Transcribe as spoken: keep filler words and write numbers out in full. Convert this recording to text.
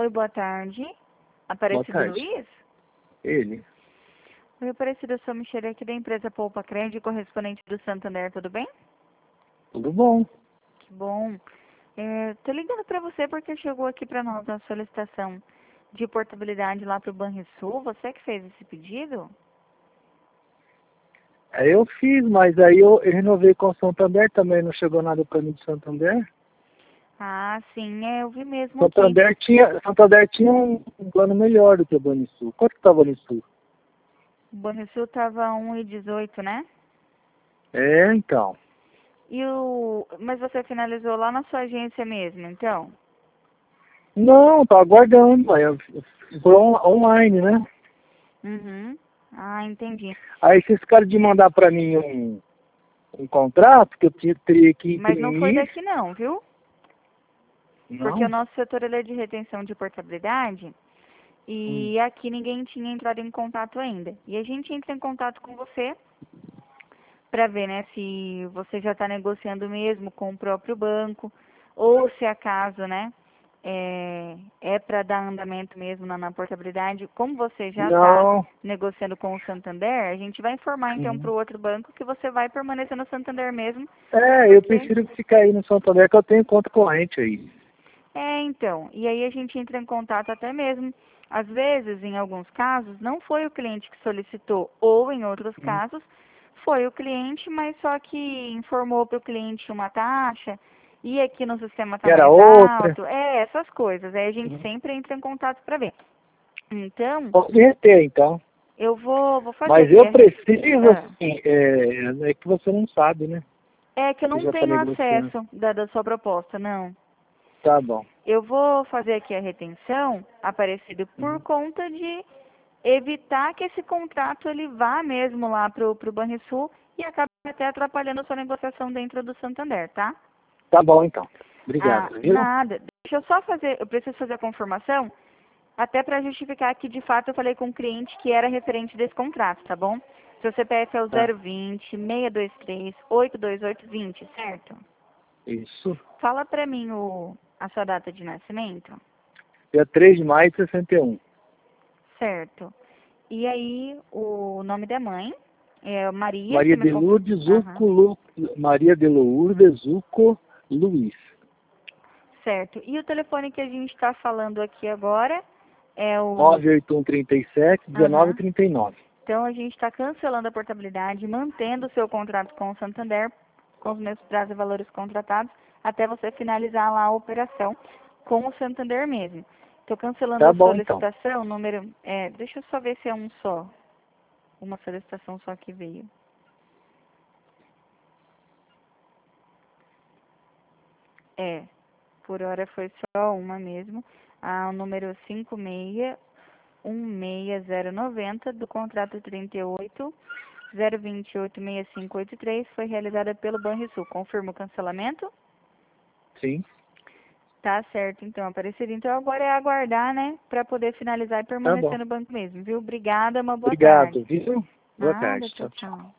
Oi, boa tarde. Boa Aparecido tarde. Luiz? Ele. Oi, Aparecido, eu sou Michele aqui da empresa Poupa Crédito, correspondente do Santander, tudo bem? Tudo bom? Que bom. É, tô ligando para você porque chegou aqui para nós a solicitação de portabilidade lá para o Banrisul. Você que fez esse pedido? Aí eu fiz, mas aí eu, eu renovei com o Santander também, não chegou nada para mim do Santander. Ah, sim, é, eu vi mesmo aqui. Santander tinha, Santander tinha um, um plano melhor do que o Banrisul. Quanto que tá o Banrisul? O Banrisul tava um e dezoito, né? É, então. E o... Mas você finalizou lá na sua agência mesmo, então? Não, tô aguardando. Aí eu- Foi on- online, né? Uhum. Ah, entendi. Aí vocês ficaram de mandar para mim um, um contrato que eu tinha- teria que Mas não foi imprimir. daqui não, viu? Porque o Não? nosso setor ele é de retenção de portabilidade Hum. e aqui ninguém tinha entrado em contato ainda. E a gente entra em contato com você para ver, né, se você já está negociando mesmo com o próprio banco ou se acaso, né, é, é para dar andamento mesmo na, na portabilidade. Como você já está Não. negociando com o Santander, a gente vai informar então para Uhum. o outro banco que você vai permanecer no Santander mesmo, É, eu porque prefiro ficar aí no Santander que eu tenho conta corrente aí. é, então, e aí a gente entra em contato até mesmo. Às vezes, em alguns casos, não foi o cliente que solicitou, ou em outros Hum. casos, foi o cliente, mas só que informou para o cliente uma taxa, e aqui no sistema está Que era mais outra. alto, é, essas coisas. Aí a gente Uhum. sempre entra em contato para ver. Então, Pode reter, então. eu vou, vou fazer Mas aqui eu a... re- preciso, ah, assim, é, é que você não sabe, né? é que eu Você não já está tenho negociando. acesso da, da sua proposta, não. Tá bom. Eu vou fazer aqui a retenção, Aparecido, por Uhum. conta de evitar que esse contrato ele vá mesmo lá para o Banrisul e acabe até atrapalhando a sua negociação dentro do Santander, tá? Tá bom, então. Ah, Obrigado, viu? nada. Deixa eu só fazer, eu preciso fazer a confirmação, até para justificar que de fato eu falei com o cliente que era referente desse contrato, tá bom? Seu C P F é o Tá. zero vinte, seiscentos e vinte e três, oitocentos e vinte e oito vinte, certo? Isso. Fala para mim o, a sua data de nascimento. Dia três de maio de sessenta e um. Certo. E aí, o nome da mãe é Maria, você Maria me de confirma? Lourdes Aham. Zuco, Lu... Maria de Lourdes Zuco Luiz. Certo. E o telefone que a gente está falando aqui agora é o... nove oito um, três sete, um nove Aham. três nove. Então, a gente está cancelando a portabilidade, mantendo o seu contrato com o Santander, com os mesmos prazos e valores contratados, até você finalizar lá a operação com o Santander mesmo. Estou cancelando Tá a bom, então. solicitação, número... É, deixa eu só ver se é um só. Uma solicitação só que veio. É, por hora foi só uma mesmo. Ah, o número cinco seis um seis zero nove zero do contrato trinta e oito, zero vinte e oito, sessenta e cinco oitenta e três foi realizada pelo Banrisul. Confirma o cancelamento? Sim. Tá certo, então, Aparecido. Então agora é aguardar, né, para poder finalizar e Tá permanecer bom. no banco mesmo, viu? Obrigada, uma boa tarde. Obrigado, viu? Boa Nada, tarde. tchau, Tchau, tchau. tchau.